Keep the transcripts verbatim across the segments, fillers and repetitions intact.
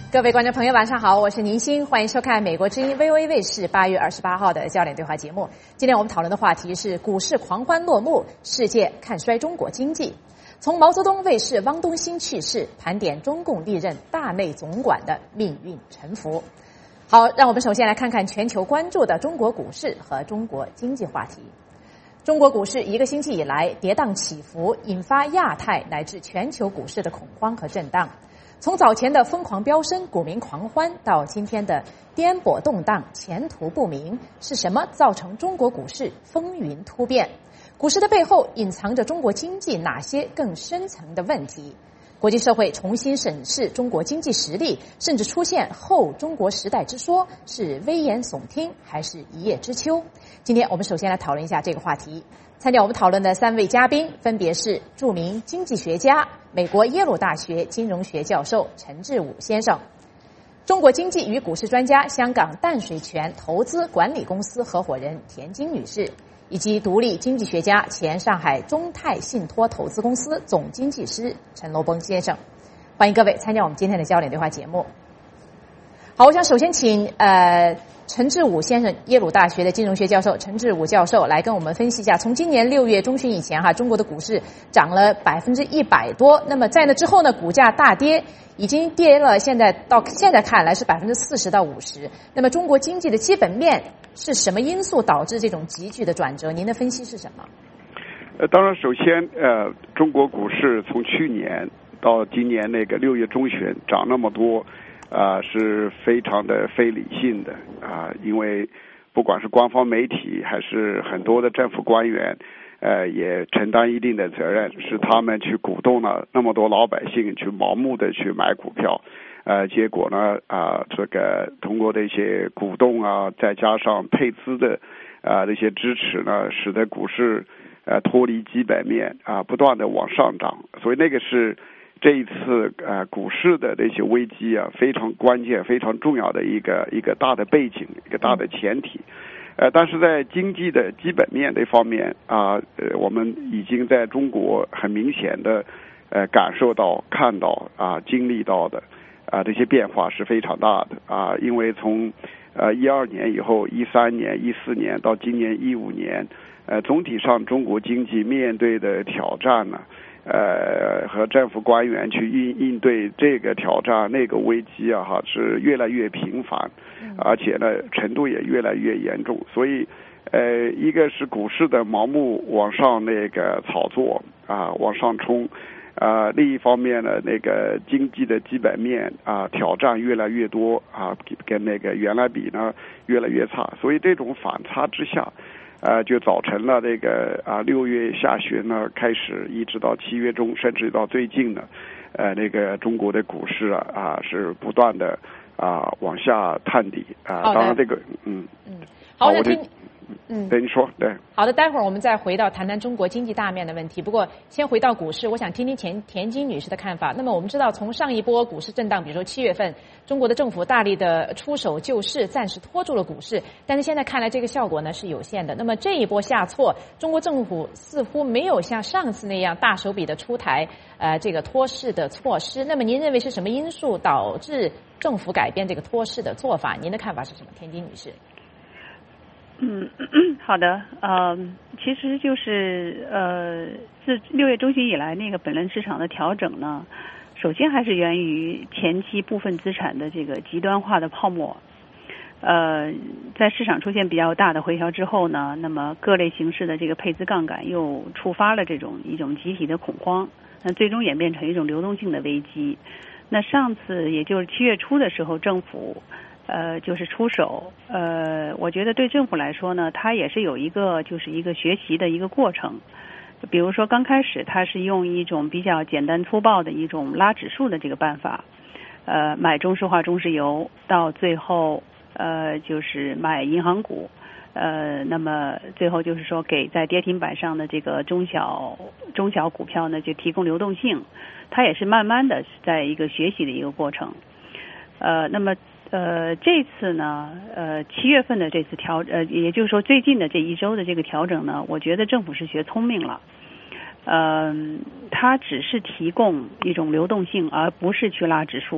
各位观众朋友，晚上好，我是宁鑫，欢迎收看美国之音 V O A 卫视八月二十八号的焦点对话节目。今天我们讨论的话题是股市狂欢落幕，世界看衰中国经济。从毛泽东卫士汪东兴去世，盘点中共历任大内总管的命运沉浮。好，让我们首先来看看全球关注的中国股市和中国经济话题。中国股市一个星期以来跌宕起伏，引发亚太乃至全球股市的恐慌和震荡。从早前的疯狂飙升、股民狂欢，到今天的颠簸动荡、前途不明，是什么造成中国股市风云突变？股市的背后隐藏着中国经济哪些更深层的问题？国际社会重新审视中国经济实力，甚至出现后中国时代之说，是危言耸听还是一叶知秋？今天我们首先来讨论一下这个话题。参加我们讨论的三位嘉宾分别是著名经济学家、美国耶鲁大学金融学教授陈志武先生，中国经济与股市专家、香港淡水泉投资管理公司合伙人田晶女士，以及独立经济学家、前上海中泰信托投资公司总经济师陈罗崩先生。欢迎各位参加我们今天的焦点对话节目。好，我想首先请呃陈志武先生，耶鲁大学的金融学教授陈志武教授来跟我们分析一下，从今年六月中旬以前哈，中国的股市涨了百分之一百多，那么在那之后呢，股价大跌，已经跌了，现在到现在看来是百分之四十到五十。那么中国经济的基本面是什么因素导致这种急剧的转折？您的分析是什么？ 呃，当然，首先呃，中国股市从去年到今年那个六月中旬涨那么多。啊、呃，是非常的非理性的啊、呃，因为不管是官方媒体还是很多的政府官员，呃，也承担一定的责任，是他们去鼓动了那么多老百姓去盲目的去买股票，呃，结果呢，啊、呃，这个通过这些鼓动啊，再加上配资的啊这些支持呢，使得股市呃脱离基本面啊、呃，不断的往上涨，所以那个是。这一次呃股市的这些危机啊，非常关键、非常重要的一个一个大的背景、一个大的前提。呃，但是在经济的基本面这方面啊，呃，我们已经在中国很明显的呃感受到、看到啊、经历到的啊这些变化是非常大的啊，因为从呃一二年以后、一三年、一四年到今年一五年，呃，总体上中国经济面对的挑战呢。呃，和政府官员去应应对这个挑战、那个危机啊，哈，是越来越频繁，而且呢，程度也越来越严重。所以，呃，一个是股市的盲目往上那个炒作啊，往上冲，啊，另一方面呢，那个经济的基本面啊，挑战越来越多啊，跟那个原来比呢越来越差。所以这种反差之下。呃，就造成了这个啊，六月下旬呢开始，一直到七月中，甚至到最近呢，呃，那个中国的股市啊啊是不断的啊往下探底啊。当然这个嗯嗯，好，我听嗯，对你说对。 好的，待会儿我们再回到谈谈中国经济大面的问题。不过先回到股市，我想听听田田晶女士的看法。那么我们知道，从上一波股市震荡，比如说七月份，中国的政府大力的出手救市，暂时拖住了股市，但是现在看来这个效果呢是有限的。那么这一波下挫，中国政府似乎没有像上次那样大手笔的出台呃这个托市的措施。那么您认为是什么因素导致政府改变这个托市的做法？您的看法是什么，田晶女士？ 嗯，好的，呃，其实就是呃，自六月中旬以来，那个本轮市场的调整呢，首先还是源于前期部分资产的这个极端化的泡沫。呃，在市场出现比较大的回调之后呢，那么各类形式的这个配资杠杆又触发了这种一种集体的恐慌，那最终演变成一种流动性的危机。那上次也就是七月初的时候，政府。呃，就是出手，呃，我觉得对政府来说呢，它也是有一个就是一个学习的一个过程。比如说刚开始它是用一种比较简单粗暴的一种拉指数的这个办法，呃，买中石化、中石油，到最后呃就是买银行股，呃，那么最后就是说给在跌停板上的这个中小中小股票呢就提供流动性，它也是慢慢的在一个学习的一个过程。呃，那么。呃，这次呢，呃，七月份的这次调，呃，也就是说最近的这一周的这个调整呢，我觉得政府是学聪明了。嗯、呃，它只是提供一种流动性，而不是去拉指数。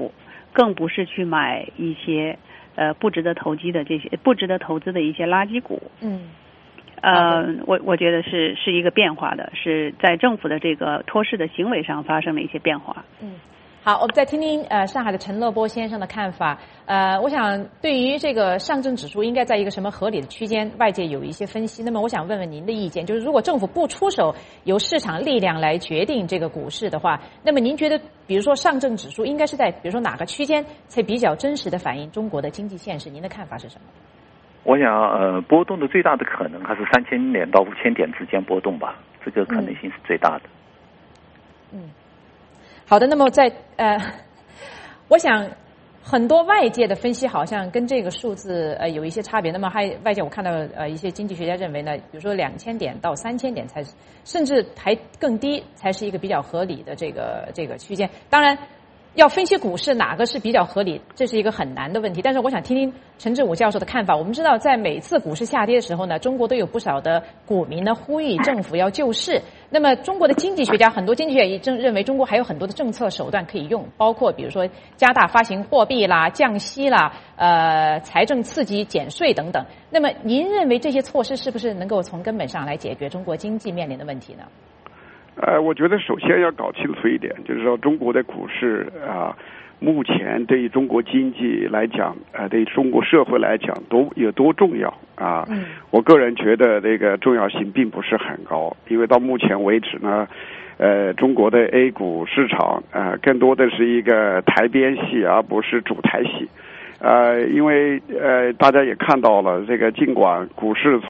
更不是去买一些呃不值得投机的这些不值得投资的一些垃圾股。 嗯， 呃，我我觉得是是一个变化的，是在政府的这个托市的行为上发生了一些变化。 嗯。好，我们再听听呃上海的陈乐波先生的看法。呃，我想对于这个上证指数应该在一个什么合理的区间，外界有一些分析。那么我想问问您的意见，就是如果政府不出手，由市场力量来决定这个股市的话，那么您觉得，比如说上证指数应该是在比如说哪个区间才比较真实的反映中国的经济现实？您的看法是什么？ 我想，呃，波动的最大的可能还是三千点到五千点之间波动吧，这个可能性是最大的。 嗯。嗯好的，那么在呃，我想很多外界的分析好像跟这个数字呃有一些差别。那么还外界我看到呃一些经济学家认为呢，比如说两千点到三千点才，甚至还更低才是一个比较合理的这个这个区间。当然，要分析股市哪个是比较合理，这是一个很难的问题。但是我想听听陈志武教授的看法。我们知道，在每次股市下跌的时候呢，中国都有不少的股民呢呼吁政府要救市。那么中国的经济学家，很多经济学家也正认为中国还有很多的政策手段可以用，包括比如说加大发行货币啦、降息啦、呃财政刺激、减税等等。那么您认为这些措施是不是能够从根本上来解决中国经济面临的问题呢？ 呃，我觉得首先要搞清楚一点，就是说中国的股市啊、呃，目前对于中国经济来讲，呃，对于中国社会来讲，都有多重要啊？嗯，我个人觉得这个重要性并不是很高，因为到目前为止呢，呃，中国的 A 股市场呃，更多的是一个台边戏，而不是主台戏。呃，因为呃，大家也看到了，这个尽管股市